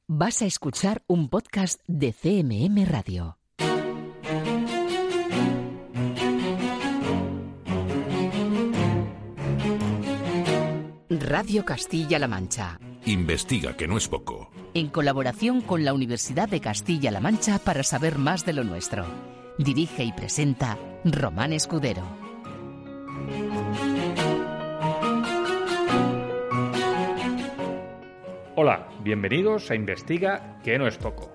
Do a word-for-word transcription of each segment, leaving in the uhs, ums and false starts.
Vas a escuchar un podcast de C M M Radio. Radio Castilla-La Mancha. Investiga, que no es poco. En colaboración con la Universidad de Castilla-La Mancha para saber más de lo nuestro. Dirige y presenta Román Escudero. Hola, bienvenidos a Investiga, que no es poco.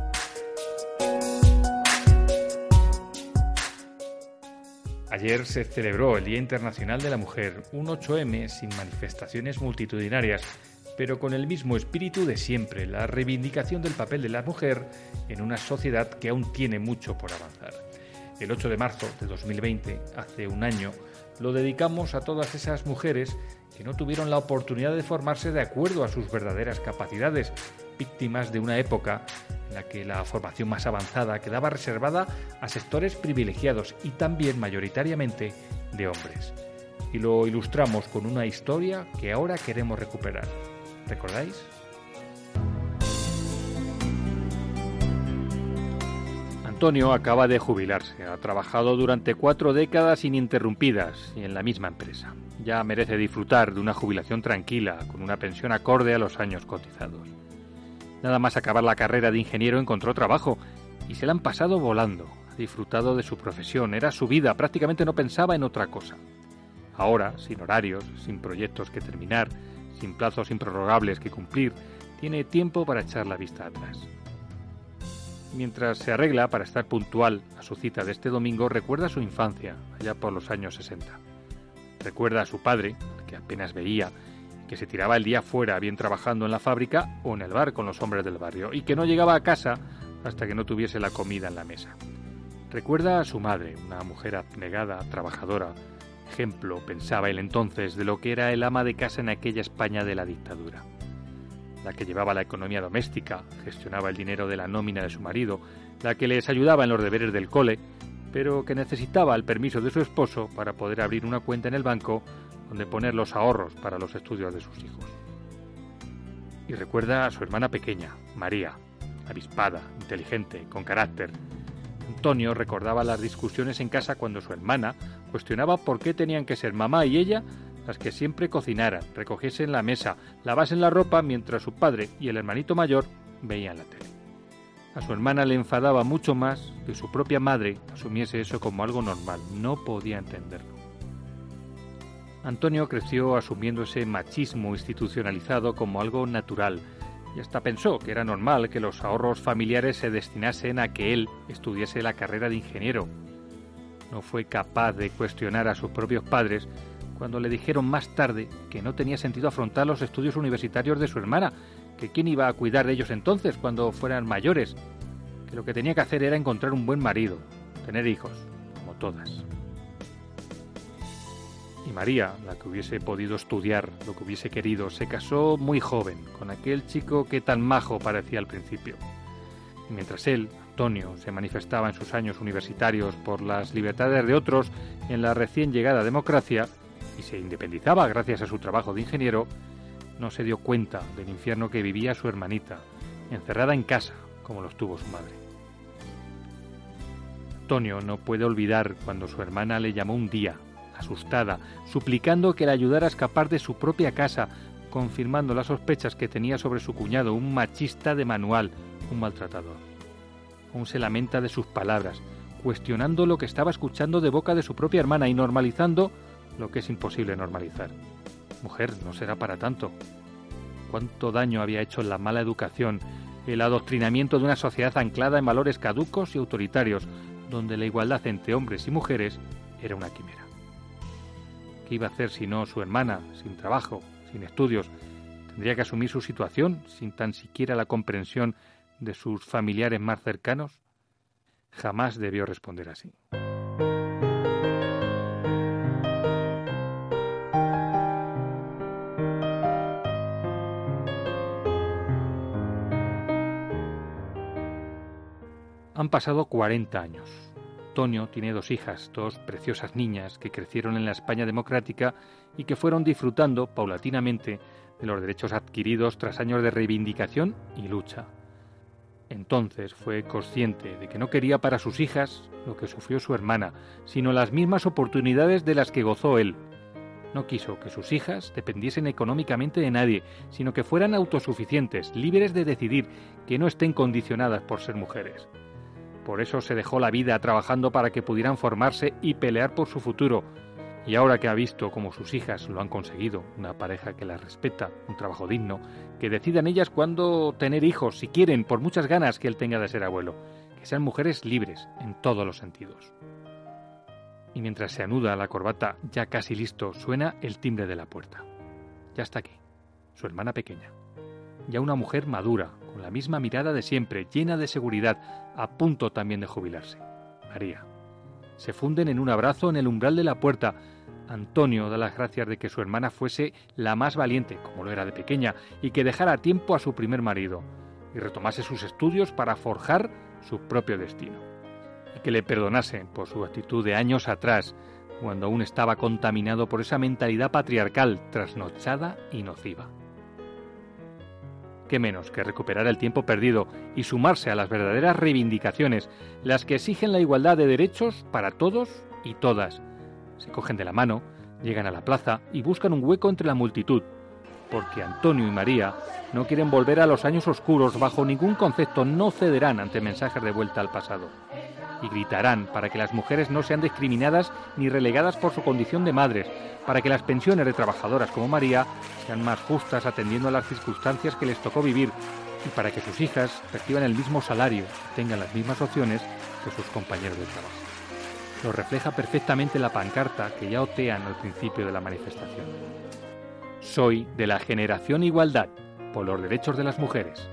Ayer se celebró el Día Internacional de la Mujer, un ocho eme sin manifestaciones multitudinarias, pero con el mismo espíritu de siempre, la reivindicación del papel de la mujer en una sociedad que aún tiene mucho por avanzar. El ocho de marzo de dos mil veinte, hace un año, lo dedicamos a todas esas mujeres que no tuvieron la oportunidad de formarse de acuerdo a sus verdaderas capacidades, víctimas de una época en la que la formación más avanzada quedaba reservada a sectores privilegiados y también mayoritariamente de hombres. Y lo ilustramos con una historia que ahora queremos recuperar. ¿Recordáis? Antonio acaba de jubilarse. Ha trabajado durante cuatro décadas ininterrumpidas y en la misma empresa. Ya merece disfrutar de una jubilación tranquila, con una pensión acorde a los años cotizados. Nada más acabar la carrera de ingeniero encontró trabajo y se la han pasado volando. Ha disfrutado de su profesión, era su vida, prácticamente no pensaba en otra cosa. Ahora, sin horarios, sin proyectos que terminar, sin plazos improrrogables que cumplir, tiene tiempo para echar la vista atrás. Mientras se arregla para estar puntual a su cita de este domingo, recuerda su infancia, allá por los años sesenta. Recuerda a su padre, al que apenas veía, que se tiraba el día fuera bien trabajando en la fábrica o en el bar con los hombres del barrio, y que no llegaba a casa hasta que no tuviese la comida en la mesa. Recuerda a su madre, una mujer abnegada, trabajadora, ejemplo, pensaba él entonces, de lo que era el ama de casa en aquella España de la dictadura. La que llevaba la economía doméstica, gestionaba el dinero de la nómina de su marido, la que les ayudaba en los deberes del cole, pero que necesitaba el permiso de su esposo para poder abrir una cuenta en el banco donde poner los ahorros para los estudios de sus hijos. Y recuerda a su hermana pequeña, María, avispada, inteligente, con carácter. Antonio recordaba las discusiones en casa cuando su hermana cuestionaba por qué tenían que ser mamá y ella las que siempre cocinaran, recogiesen la mesa, lavasen la ropa mientras su padre y el hermanito mayor veían la tele. A su hermana le enfadaba mucho más que su propia madre asumiese eso como algo normal, no podía entenderlo. Antonio creció asumiendo ese machismo institucionalizado como algo natural y hasta pensó que era normal que los ahorros familiares se destinasen a que él estudiase la carrera de ingeniero. No fue capaz de cuestionar a sus propios padres cuando le dijeron más tarde que no tenía sentido afrontar los estudios universitarios de su hermana, que quién iba a cuidar de ellos entonces cuando fueran mayores, que lo que tenía que hacer era encontrar un buen marido, tener hijos, como todas. Y María, la que hubiese podido estudiar lo que hubiese querido, se casó muy joven con aquel chico que tan majo parecía al principio. Y mientras él, Antonio, se manifestaba en sus años universitarios por las libertades de otros en la recién llegada democracia y se independizaba gracias a su trabajo de ingeniero, no se dio cuenta del infierno que vivía su hermanita, encerrada en casa, como lo estuvo su madre. Antonio no puede olvidar cuando su hermana le llamó un día, asustada, suplicando que le ayudara a escapar de su propia casa, confirmando las sospechas que tenía sobre su cuñado, un machista de manual, un maltratador. Aún se lamenta de sus palabras, cuestionando lo que estaba escuchando de boca de su propia hermana y normalizando lo que es imposible normalizar. Mujer, no será para tanto. Cuánto daño había hecho la mala educación, el adoctrinamiento de una sociedad anclada en valores caducos y autoritarios, donde la igualdad entre hombres y mujeres era una quimera. ¿Qué iba a hacer si no su hermana, sin trabajo, sin estudios? ¿Tendría que asumir su situación sin tan siquiera la comprensión de sus familiares más cercanos? Jamás debió responder así. Han pasado cuarenta años. Antonio tiene dos hijas, dos preciosas niñas que crecieron en la España democrática y que fueron disfrutando paulatinamente de los derechos adquiridos tras años de reivindicación y lucha. Entonces fue consciente de que no quería para sus hijas lo que sufrió su hermana, sino las mismas oportunidades de las que gozó él. No quiso que sus hijas dependiesen económicamente de nadie, sino que fueran autosuficientes, libres de decidir, que no estén condicionadas por ser mujeres. Por eso se dejó la vida trabajando para que pudieran formarse y pelear por su futuro. Y ahora que ha visto cómo sus hijas lo han conseguido, una pareja que las respeta, un trabajo digno, que decidan ellas cuándo tener hijos, si quieren, por muchas ganas que él tenga de ser abuelo, que sean mujeres libres en todos los sentidos. Y mientras se anuda la corbata, ya casi listo, suena el timbre de la puerta. Ya está aquí, su hermana pequeña. Ya una mujer madura, con la misma mirada de siempre, llena de seguridad, a punto también de jubilarse. María. Se funden en un abrazo en el umbral de la puerta. Antonio da las gracias de que su hermana fuese la más valiente, como lo era de pequeña, y que dejara a tiempo a su primer marido, y retomase sus estudios para forjar su propio destino. Y que le perdonase por su actitud de años atrás, cuando aún estaba contaminado por esa mentalidad patriarcal, trasnochada y nociva. Qué menos que recuperar el tiempo perdido y sumarse a las verdaderas reivindicaciones, las que exigen la igualdad de derechos para todos y todas. Se cogen de la mano, llegan a la plaza y buscan un hueco entre la multitud, porque Antonio y María no quieren volver a los años oscuros bajo ningún concepto, no cederán ante mensajes de vuelta al pasado. Y gritarán para que las mujeres no sean discriminadas ni relegadas por su condición de madres, para que las pensiones de trabajadoras como María sean más justas atendiendo a las circunstancias que les tocó vivir y para que sus hijas reciban el mismo salario y tengan las mismas opciones que sus compañeros de trabajo. Lo refleja perfectamente la pancarta que ya otean al principio de la manifestación. Soy de la generación Igualdad, por los derechos de las mujeres.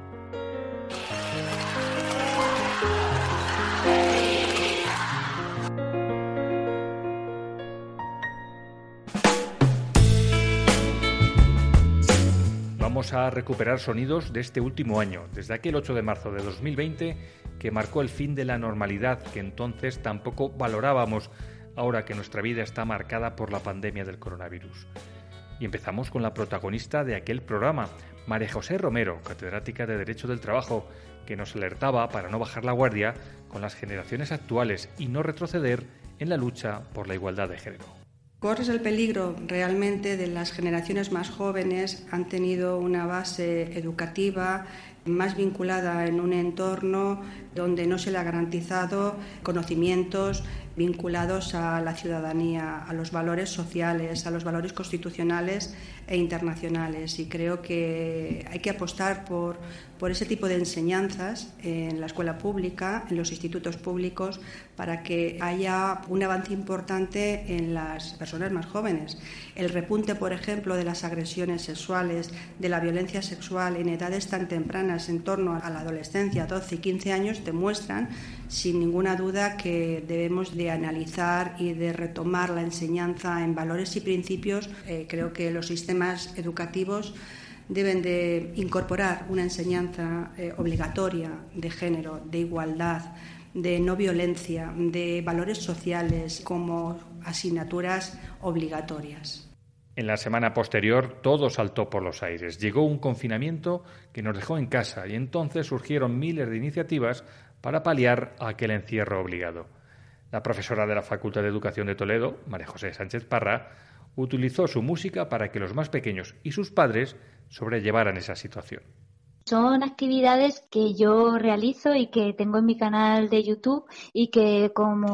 Vamos a recuperar sonidos de este último año, desde aquel ocho de marzo de dos mil veinte, que marcó el fin de la normalidad que entonces tampoco valorábamos, ahora que nuestra vida está marcada por la pandemia del coronavirus. Y empezamos con la protagonista de aquel programa, María José Romero, catedrática de Derecho del Trabajo, que nos alertaba para no bajar la guardia con las generaciones actuales y no retroceder en la lucha por la igualdad de género. Corres el peligro realmente de las generaciones más jóvenes, han tenido una base educativa más vinculada en un entorno donde no se le ha garantizado conocimientos vinculados a la ciudadanía, a los valores sociales, a los valores constitucionales e internacionales. Y creo que hay que apostar por, por ese tipo de enseñanzas en la escuela pública, en los institutos públicos, para que haya un avance importante en las personas más jóvenes. El repunte, por ejemplo, de las agresiones sexuales, de la violencia sexual en edades tan tempranas, en torno a la adolescencia, doce y quince años, demuestran sin ninguna duda que debemos de analizar y de retomar la enseñanza en valores y principios. Eh, creo que los sistemas educativos deben de incorporar una enseñanza eh, obligatoria de género, de igualdad, de no violencia, de valores sociales como asignaturas obligatorias. En la semana posterior todo saltó por los aires. Llegó un confinamiento que nos dejó en casa y entonces surgieron miles de iniciativas para paliar aquel encierro obligado. La profesora de la Facultad de Educación de Toledo, María José Sánchez Parra, utilizó su música para que los más pequeños y sus padres sobrellevaran esa situación. Son actividades que yo realizo y que tengo en mi canal de YouTube y que,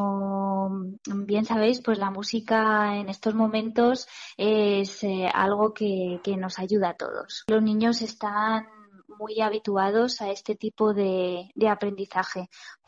como bien sabéis, pues la música en estos momentos es eh, algo que, que nos ayuda a todos. Los niños están muy habituados a este tipo de, de aprendizaje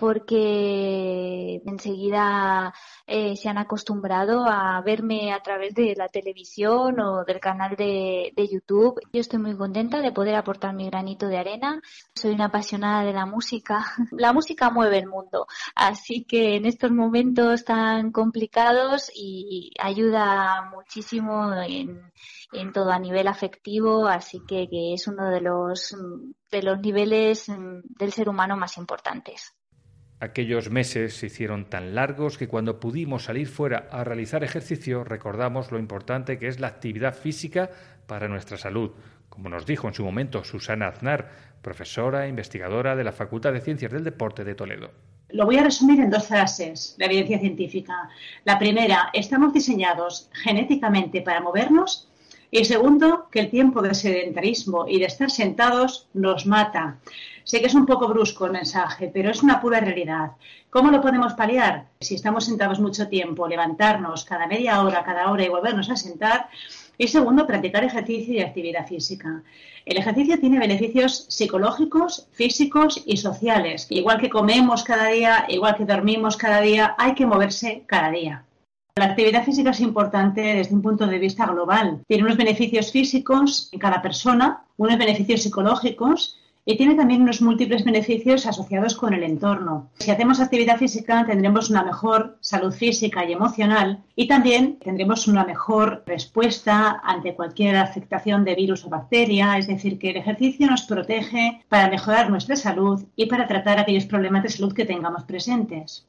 porque enseguida eh, se han acostumbrado a verme a través de la televisión o del canal de, de YouTube. Yo estoy muy contenta de poder aportar mi granito de arena. Soy una apasionada de la música. La música mueve el mundo, así que en estos momentos tan complicados y ayuda muchísimo en, en todo a nivel afectivo, así que, que es uno de los de los niveles del ser humano más importantes. Aquellos meses se hicieron tan largos que cuando pudimos salir fuera a realizar ejercicio recordamos lo importante que es la actividad física para nuestra salud, como nos dijo en su momento Susana Aznar, profesora e investigadora de la Facultad de Ciencias del Deporte de Toledo. Lo voy a resumir en dos frases, la evidencia científica. La primera, estamos diseñados genéticamente para movernos. Y segundo, que el tiempo de sedentarismo y de estar sentados nos mata. Sé que es un poco brusco el mensaje, pero es una pura realidad. ¿Cómo lo podemos paliar? Si estamos sentados mucho tiempo, levantarnos cada media hora, cada hora y volvernos a sentar. Y segundo, practicar ejercicio y actividad física. El ejercicio tiene beneficios psicológicos, físicos y sociales. Igual que comemos cada día, igual que dormimos cada día, hay que moverse cada día. La actividad física es importante desde un punto de vista global. Tiene unos beneficios físicos en cada persona, unos beneficios psicológicos y tiene también unos múltiples beneficios asociados con el entorno. Si hacemos actividad física tendremos una mejor salud física y emocional y también tendremos una mejor respuesta ante cualquier afectación de virus o bacteria, es decir, que el ejercicio nos protege para mejorar nuestra salud y para tratar aquellos problemas de salud que tengamos presentes.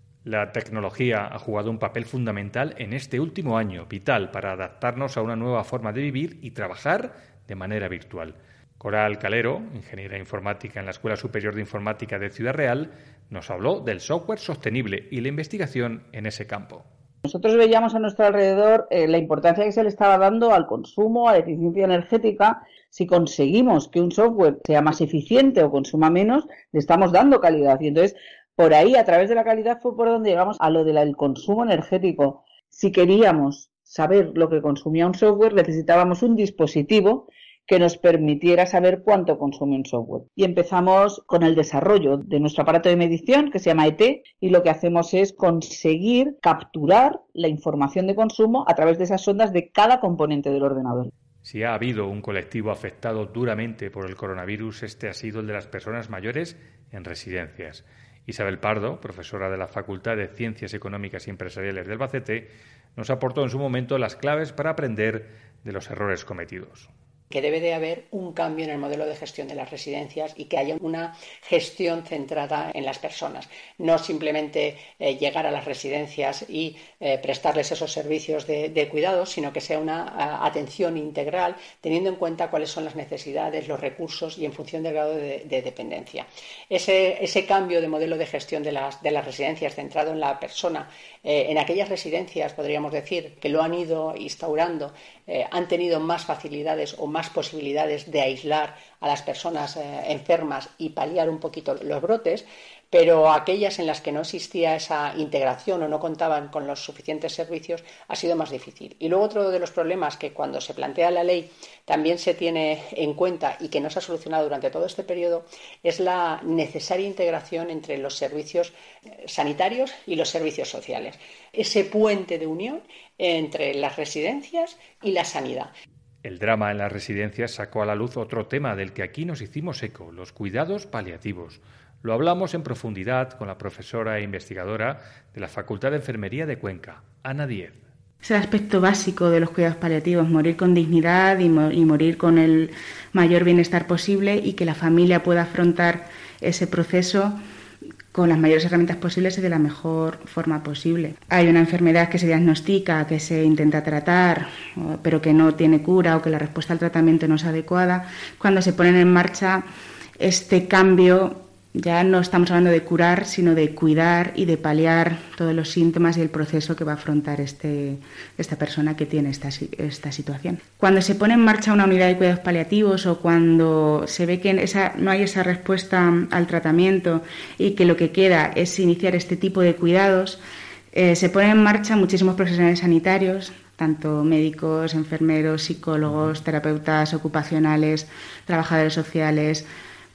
La tecnología ha jugado un papel fundamental en este último año, vital para adaptarnos a una nueva forma de vivir y trabajar de manera virtual. Coral Calero, ingeniera informática en la Escuela Superior de Informática de Ciudad Real, nos habló del software sostenible y la investigación en ese campo. Nosotros veíamos a nuestro alrededor eh, la importancia que se le estaba dando al consumo, a la eficiencia energética. Si conseguimos que un software sea más eficiente o consuma menos, le estamos dando calidad. Y entonces, por ahí, a través de la calidad, fue por donde llegamos a lo del consumo energético. Si queríamos saber lo que consumía un software, necesitábamos un dispositivo que nos permitiera saber cuánto consume un software. Y empezamos con el desarrollo de nuestro aparato de medición, que se llama E T, y lo que hacemos es conseguir capturar la información de consumo a través de esas ondas de cada componente del ordenador. Si ha habido un colectivo afectado duramente por el coronavirus, este ha sido el de las personas mayores en residencias. Isabel Pardo, profesora de la Facultad de Ciencias Económicas y Empresariales de Albacete, nos aportó en su momento las claves para aprender de los errores cometidos. Que debe de haber un cambio en el modelo de gestión de las residencias y que haya una gestión centrada en las personas. No simplemente eh, llegar a las residencias y eh, prestarles esos servicios de, de cuidado, sino que sea una a, atención integral, teniendo en cuenta cuáles son las necesidades, los recursos y en función del grado de, de dependencia. Ese, ese cambio de modelo de gestión de las, de las residencias centrado en la persona, eh, en aquellas residencias, podríamos decir, que lo han ido instaurando, eh, han tenido más facilidades o más posibilidades de aislar a las personas eh, enfermas y paliar un poquito los brotes, pero aquellas en las que no existía esa integración o no contaban con los suficientes servicios ha sido más difícil. Y luego otro de los problemas que cuando se plantea la ley también se tiene en cuenta y que no se ha solucionado durante todo este periodo es la necesaria integración entre los servicios sanitarios y los servicios sociales. Ese puente de unión entre las residencias y la sanidad. El drama en las residencias sacó a la luz otro tema del que aquí nos hicimos eco, los cuidados paliativos. Lo hablamos en profundidad con la profesora e investigadora de la Facultad de Enfermería de Cuenca, Ana Díez. Es el aspecto básico de los cuidados paliativos, morir con dignidad y, mo- y morir con el mayor bienestar posible y que la familia pueda afrontar ese proceso con las mayores herramientas posibles y de la mejor forma posible. Hay una enfermedad que se diagnostica, que se intenta tratar, pero que no tiene cura o que la respuesta al tratamiento no es adecuada. Cuando se ponen en marcha este cambio, ya no estamos hablando de curar, sino de cuidar y de paliar todos los síntomas y el proceso que va a afrontar este, esta persona que tiene esta, esta situación. Cuando se pone en marcha una unidad de cuidados paliativos o cuando se ve que esa, no hay esa respuesta al tratamiento y que lo que queda es iniciar este tipo de cuidados, eh, se ponen en marcha muchísimos profesionales sanitarios, tanto médicos, enfermeros, psicólogos, terapeutas ocupacionales, trabajadores sociales,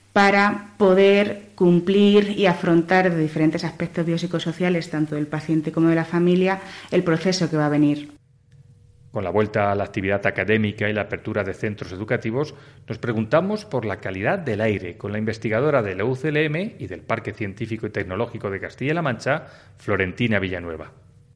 para poder cumplir y afrontar de diferentes aspectos biopsicosociales, tanto del paciente como de la familia, el proceso que va a venir. Con la vuelta a la actividad académica y la apertura de centros educativos, nos preguntamos por la calidad del aire con la investigadora de la U C L M y del Parque Científico y Tecnológico de Castilla-La Mancha, Florentina Villanueva.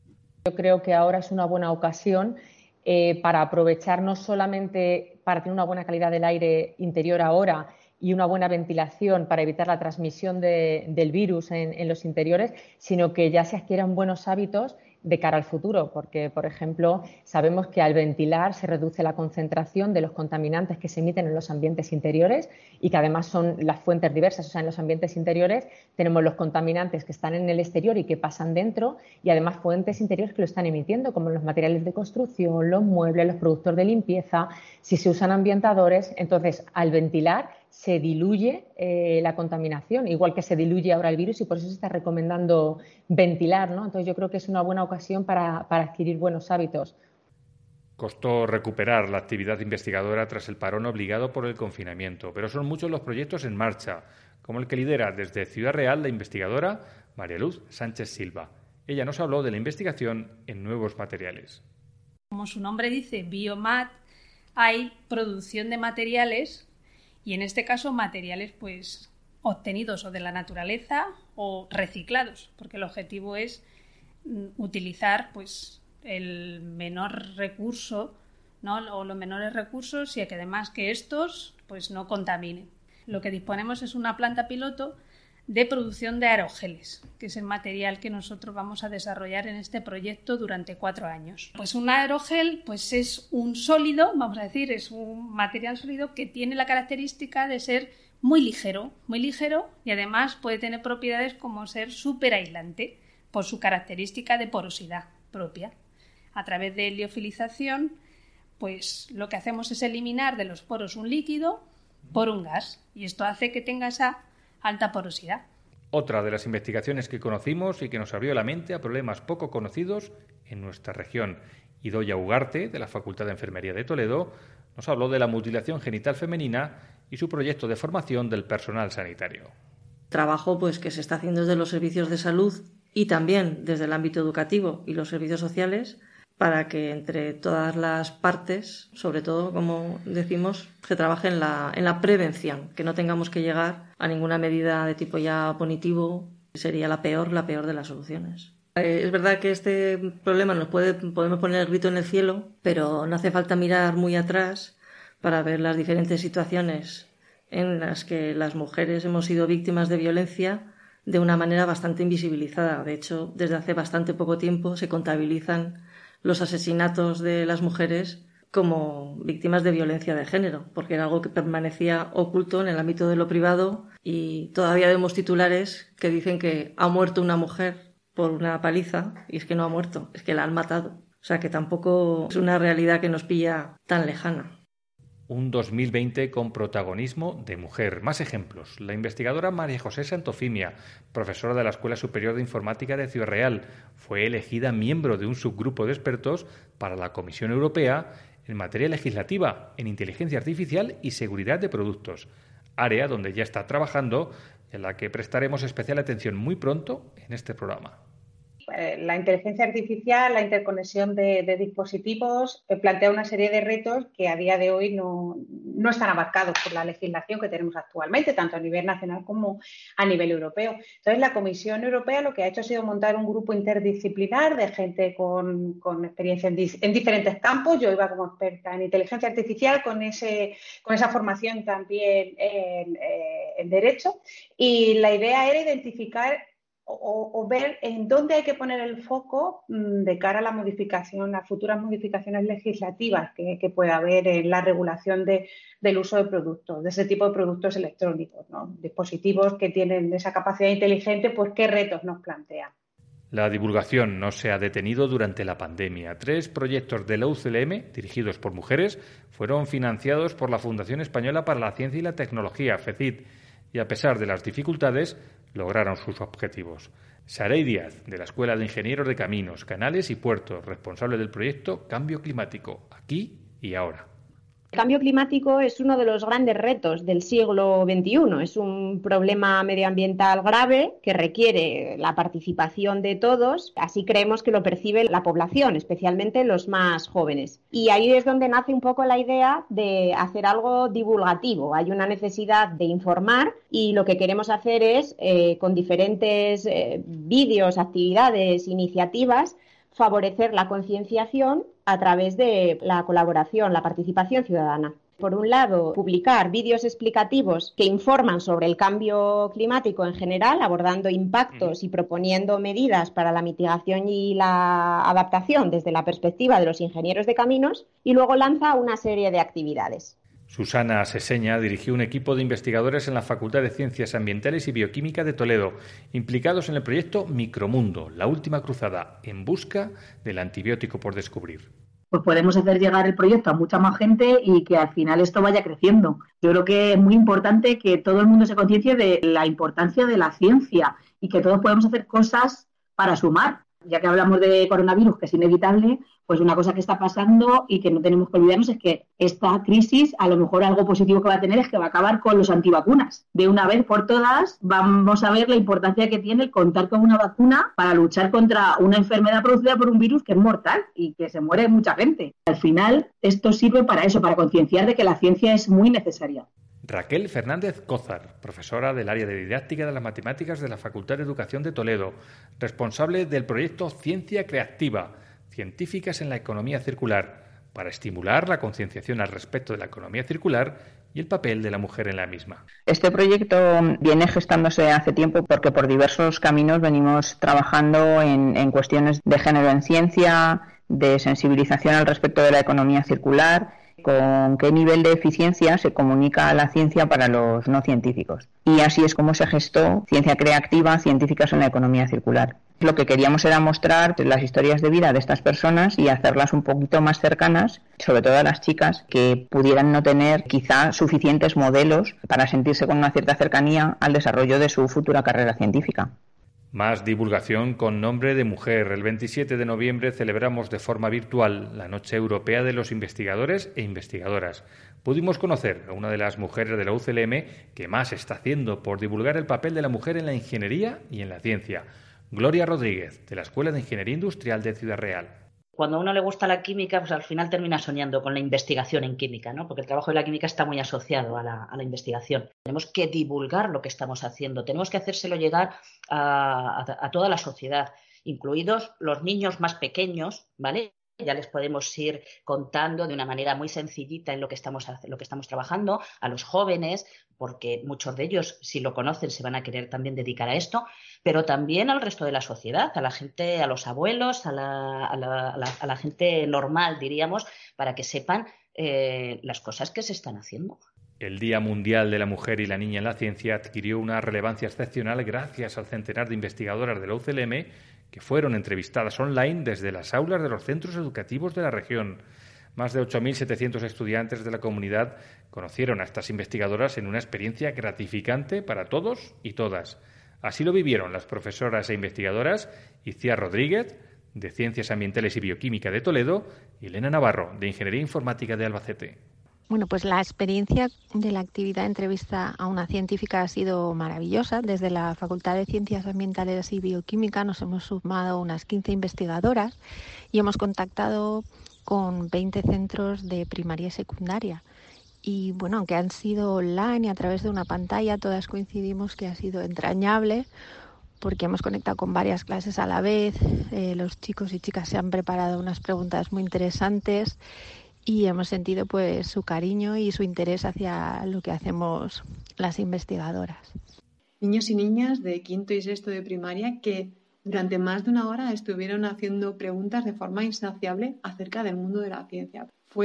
Yo creo que ahora es una buena ocasión eh, para aprovechar no solamente para tener una buena calidad del aire interior ahora y una buena ventilación para evitar la transmisión de, del virus en, en los interiores, sino que ya se adquieran buenos hábitos de cara al futuro, porque, por ejemplo, sabemos que al ventilar se reduce la concentración de los contaminantes que se emiten en los ambientes interiores y que además son las fuentes diversas. O sea, en los ambientes interiores tenemos los contaminantes que están en el exterior y que pasan dentro, y además fuentes interiores que lo están emitiendo, como los materiales de construcción, los muebles, los productos de limpieza, si se usan ambientadores. Entonces, al ventilar se diluye eh, la contaminación, igual que se diluye ahora el virus, y por eso se está recomendando ventilar, ¿no? Entonces yo creo que es una buena ocasión para, para adquirir buenos hábitos. Costó recuperar la actividad investigadora tras el parón obligado por el confinamiento, pero son muchos los proyectos en marcha, como el que lidera desde Ciudad Real la investigadora María Luz Sánchez Silva. Ella nos habló de la investigación en nuevos materiales. Como su nombre dice, Biomat, hay producción de materiales, y en este caso materiales pues obtenidos o de la naturaleza o reciclados, porque el objetivo es utilizar pues el menor recurso, ¿no? o los menores recursos, y que además que estos pues no contaminen. Lo que disponemos es una planta piloto de producción de aerogeles, que es el material que nosotros vamos a desarrollar en este proyecto durante cuatro años. Pues un aerogel pues es un sólido, vamos a decir, es un material sólido que tiene la característica de ser muy ligero, muy ligero y además puede tener propiedades como ser súper aislante por su característica de porosidad propia. A través de liofilización, pues lo que hacemos es eliminar de los poros un líquido por un gas, y esto hace que tenga esa alta porosidad. Otra de las investigaciones que conocimos y que nos abrió la mente a problemas poco conocidos en nuestra región. Idoia Ugarte, de la Facultad de Enfermería de Toledo, nos habló de la mutilación genital femenina y su proyecto de formación del personal sanitario. Trabajo pues, que se está haciendo desde los servicios de salud y también desde el ámbito educativo y los servicios sociales, para que entre todas las partes, sobre todo, como decimos, se trabaje en la, en la prevención, que no tengamos que llegar a ninguna medida de tipo ya punitivo, sería la peor, la peor de las soluciones. Eh, es verdad que este problema nos puede, podemos poner el grito en el cielo, pero no hace falta mirar muy atrás para ver las diferentes situaciones en las que las mujeres hemos sido víctimas de violencia de una manera bastante invisibilizada. De hecho, desde hace bastante poco tiempo se contabilizan los asesinatos de las mujeres como víctimas de violencia de género, porque era algo que permanecía oculto en el ámbito de lo privado, y todavía vemos titulares que dicen que ha muerto una mujer por una paliza, y es que no ha muerto, es que la han matado. O sea que tampoco es una realidad que nos pilla tan lejana. Un dos mil veinte con protagonismo de mujer. Más ejemplos. La investigadora María José Santofimia, profesora de la Escuela Superior de Informática de Ciudad Real, fue elegida miembro de un subgrupo de expertos para la Comisión Europea en materia legislativa, en inteligencia artificial y seguridad de productos, área donde ya está trabajando y en la que prestaremos especial atención muy pronto en este programa. La inteligencia artificial, la interconexión de, de dispositivos, eh, plantea una serie de retos que a día de hoy no, no están abarcados por la legislación que tenemos actualmente, tanto a nivel nacional como a nivel europeo. Entonces, la Comisión Europea lo que ha hecho ha sido montar un grupo interdisciplinar de gente con, con experiencia en, en diferentes campos. Yo iba como experta en inteligencia artificial con, ese, con esa formación también en, en Derecho, y la idea era identificar O, o ver en dónde hay que poner el foco mmm, de cara a la modificación, las futuras modificaciones legislativas que, que pueda haber en la regulación de, del uso de productos, de ese tipo de productos electrónicos, ¿no? Dispositivos que tienen esa capacidad inteligente, pues qué retos nos plantean. La divulgación no se ha detenido durante la pandemia. Tres proyectos de la U C L M, dirigidos por mujeres, fueron financiados por la Fundación Española para la Ciencia y la Tecnología, FECIT, y a pesar de las dificultades, lograron sus objetivos. Saray Díaz, de la Escuela de Ingenieros de Caminos, Canales y Puertos, responsable del proyecto Cambio Climático, aquí y ahora. El cambio climático es uno de los grandes retos del siglo veintiuno. Es un problema medioambiental grave que requiere la participación de todos. Así creemos que lo percibe la población, especialmente los más jóvenes. Y ahí es donde nace un poco la idea de hacer algo divulgativo. Hay una necesidad de informar y lo que queremos hacer es, eh, con diferentes eh, vídeos, actividades, iniciativas, favorecer la concienciación a través de la colaboración, la participación ciudadana. Por un lado, publicar vídeos explicativos que informan sobre el cambio climático en general, abordando impactos y proponiendo medidas para la mitigación y la adaptación desde la perspectiva de los ingenieros de caminos, y luego lanza una serie de actividades. Susana Seseña dirigió un equipo de investigadores en la Facultad de Ciencias Ambientales y Bioquímica de Toledo, implicados en el proyecto Micromundo, la última cruzada en busca del antibiótico por descubrir. Pues podemos hacer llegar el proyecto a mucha más gente y que al final esto vaya creciendo. Yo creo que es muy importante que todo el mundo se conciencie de la importancia de la ciencia y que todos podemos hacer cosas para sumar. Ya que hablamos de coronavirus, que es inevitable, pues una cosa que está pasando y que no tenemos que olvidarnos es que esta crisis, a lo mejor algo positivo que va a tener es que va a acabar con los antivacunas. De una vez por todas vamos a ver la importancia que tiene el contar con una vacuna para luchar contra una enfermedad producida por un virus que es mortal y que se muere mucha gente. Al final esto sirve para eso, para concienciar de que la ciencia es muy necesaria. Raquel Fernández Cózar, profesora del área de didáctica de las matemáticas de la Facultad de Educación de Toledo, responsable del proyecto Ciencia Creativa, Científicas en la Economía Circular, para estimular la concienciación al respecto de la economía circular y el papel de la mujer en la misma. Este proyecto viene gestándose hace tiempo porque por diversos caminos venimos trabajando en, en cuestiones de género en ciencia, de sensibilización al respecto de la economía circular, con qué nivel de eficiencia se comunica la ciencia para los no científicos. Y así es como se gestó Ciencia Creativa, Científicas en la Economía Circular. Lo que queríamos era mostrar las historias de vida de estas personas y hacerlas un poquito más cercanas, sobre todo a las chicas que pudieran no tener quizá suficientes modelos para sentirse con una cierta cercanía al desarrollo de su futura carrera científica. Más divulgación con nombre de mujer. El veintisiete de noviembre celebramos de forma virtual la Noche Europea de los Investigadores e Investigadoras. Pudimos conocer a una de las mujeres de la U C L M que más está haciendo por divulgar el papel de la mujer en la ingeniería y en la ciencia. Gloria Rodríguez, de la Escuela de Ingeniería Industrial de Ciudad Real. Cuando a uno le gusta la química, pues al final termina soñando con la investigación en química, ¿no? Porque el trabajo de la química está muy asociado a la, a la investigación. Tenemos que divulgar lo que estamos haciendo, tenemos que hacérselo llegar a, a, a toda la sociedad, incluidos los niños más pequeños, ¿vale? Ya les podemos ir contando de una manera muy sencillita en lo que estamos, lo que estamos trabajando, a los jóvenes, porque muchos de ellos, si lo conocen, se van a querer también dedicar a esto, pero también al resto de la sociedad, a la gente, a los abuelos, a la, a la, a la, a la gente normal, diríamos, para que sepan eh, las cosas que se están haciendo. El Día Mundial de la Mujer y la Niña en la Ciencia adquirió una relevancia excepcional gracias al centenar de investigadoras de la U C L M que fueron entrevistadas online desde las aulas de los centros educativos de la región. Más de ocho mil setecientos estudiantes de la comunidad conocieron a estas investigadoras en una experiencia gratificante para todos y todas. Así lo vivieron las profesoras e investigadoras Iciar Rodríguez, de Ciencias Ambientales y Bioquímica de Toledo, y Elena Navarro, de Ingeniería Informática de Albacete. Bueno, pues la experiencia de la actividad de entrevista a una científica ha sido maravillosa. Desde la Facultad de Ciencias Ambientales y Bioquímica nos hemos sumado unas quince investigadoras y hemos contactado con veinte centros de primaria y secundaria. Y bueno, aunque han sido online y a través de una pantalla, todas coincidimos que ha sido entrañable porque hemos conectado con varias clases a la vez. Eh, los chicos y chicas se han preparado unas preguntas muy interesantes y hemos sentido pues su cariño y su interés hacia lo que hacemos las investigadoras. Niños y niñas de quinto y sexto de primaria que durante más de una hora estuvieron haciendo preguntas de forma insaciable acerca del mundo de la ciencia.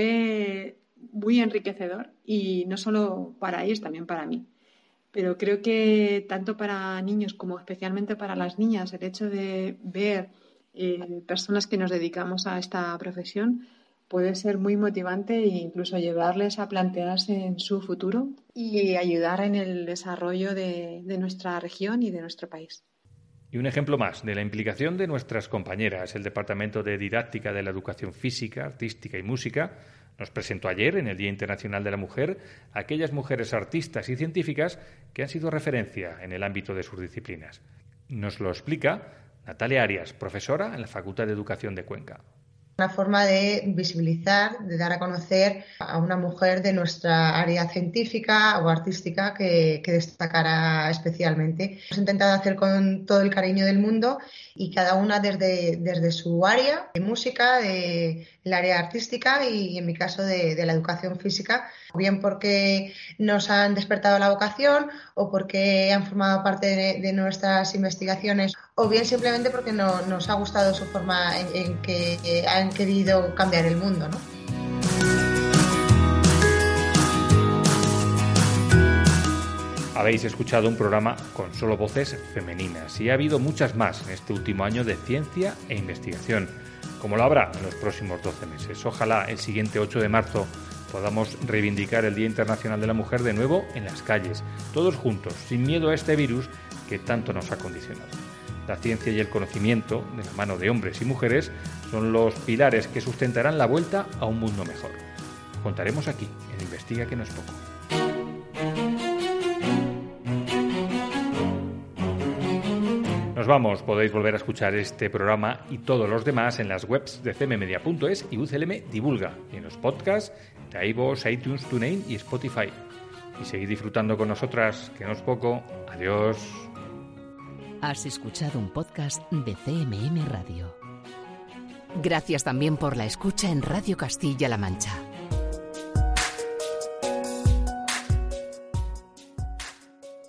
Fue muy enriquecedor y no solo para ellos, también para mí. Pero creo que tanto para niños como especialmente para las niñas, el hecho de ver eh, personas que nos dedicamos a esta profesión puede ser muy motivante e incluso llevarles a plantearse en su futuro y ayudar en el desarrollo de, de nuestra región y de nuestro país. Y un ejemplo más de la implicación de nuestras compañeras. El Departamento de Didáctica de la Educación Física, Artística y Música nos presentó ayer, en el Día Internacional de la Mujer, a aquellas mujeres artistas y científicas que han sido referencia en el ámbito de sus disciplinas. Nos lo explica Natalia Arias, profesora en la Facultad de Educación de Cuenca. Una forma de visibilizar, de dar a conocer a una mujer de nuestra área científica o artística que, que destacara especialmente. Hemos intentado hacer con todo el cariño del mundo y cada una desde, desde su área de música, de el área artística y en mi caso de, de la educación física, bien porque nos han despertado la vocación o porque han formado parte de, de nuestras investigaciones o bien simplemente porque no, nos ha gustado su forma en, en que eh, han querido cambiar el mundo, ¿no? Habéis escuchado un programa con solo voces femeninas y ha habido muchas más en este último año de ciencia e investigación, como lo habrá en los próximos doce meses. Ojalá el siguiente ocho de marzo podamos reivindicar el Día Internacional de la Mujer de nuevo en las calles, todos juntos, sin miedo a este virus que tanto nos ha condicionado. La ciencia y el conocimiento, de la mano de hombres y mujeres, son los pilares que sustentarán la vuelta a un mundo mejor. Contaremos aquí, en Investiga que no es poco. Nos vamos, podéis volver a escuchar este programa y todos los demás en las webs de cmmedia punto es y U C L M Divulga, y en los podcasts de iVoox, iTunes, TuneIn y Spotify. Y seguid disfrutando con nosotras, que no es poco. Adiós. Has escuchado un podcast de C M M Radio. Gracias también por la escucha en Radio Castilla-La Mancha.